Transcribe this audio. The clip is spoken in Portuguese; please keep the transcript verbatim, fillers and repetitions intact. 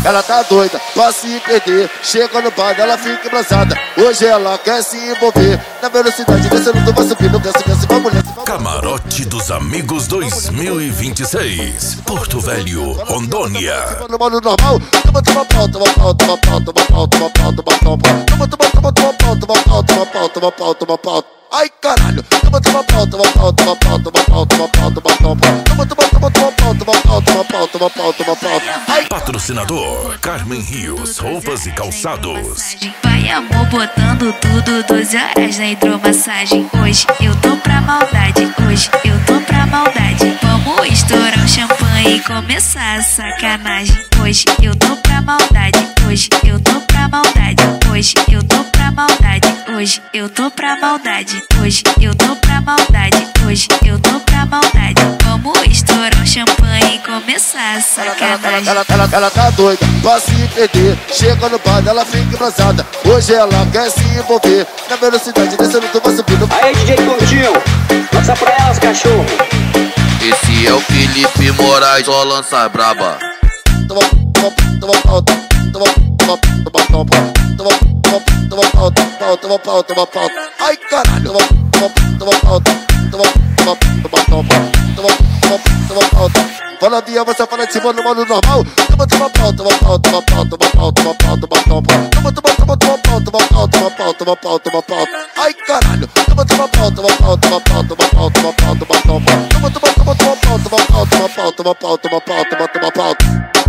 ela tá doida pra se perder. Chega no bar, ela fica embrasada. Hoje ela quer se envolver. Na velocidade descendo, tu vai subir. Não quer se cansa, vai mulher. Camarote dos Amigos dois mil e vinte e seis, Porto Velho, Rondônia. No modo normal, toma, toma pau, toma pau, toma pau, toma pau, toma pau, toma pau, toma, toma, toma, toma pau, toma pau, toma pau, toma pau, toma pau. Ai caralho, toma, toma pau, toma pau, toma pau, toma pau, toma pau, toma pau, toma, toma, toma, toma pau, toma pau, toma pau, toma pau, toma pau. Ai. Patrocinador Carmen Rios, roupas e calçados. Vai amor botando tudo, doze horas na hidromassagem. Hoje eu tô pra maldade, hoje eu tô pra maldade. Vamos estourar o champanhe e começar a sacanagem. Hoje eu tô pra maldade, hoje eu tô pra maldade. Hoje eu tô pra maldade, hoje eu tô pra maldade. Hoje eu tô pra maldade, hoje eu tô pra maldade. Vamos estourar o champanhe e começar a sacanagem. Ela, ela, ela, ela tá doida pra se perder. Chega no bar, ela fica embrasada. Hoje ela quer se envolver. Na velocidade descendo, tu vai subindo. Aí D J Coutinho, lança pra elas, cachorro. Esse é o Felipe Moraes, só lança braba. Toma, toma, toma pau, toma, toma, toma, toma pau, toma, toma, toma pau, toma, toma pau, toma pau. Ai caralho, toma, toma, toma pau, toma, toma, toma, toma pau, toma, toma, toma pau. Fala via, você fala de cima no modo normal. Toma, toma pau, toma pau, toma pau, toma pau, toma pau, toma pau, toma, toma, toma, toma pau, toma pau, toma pau, toma pau, toma pau. Ai caralho, toma, toma pau, toma pau, toma pau, toma pau, toma pau, toma pau, toma, toma, toma, toma pau, toma pau, toma pau, toma pau, toma pau, toma pau.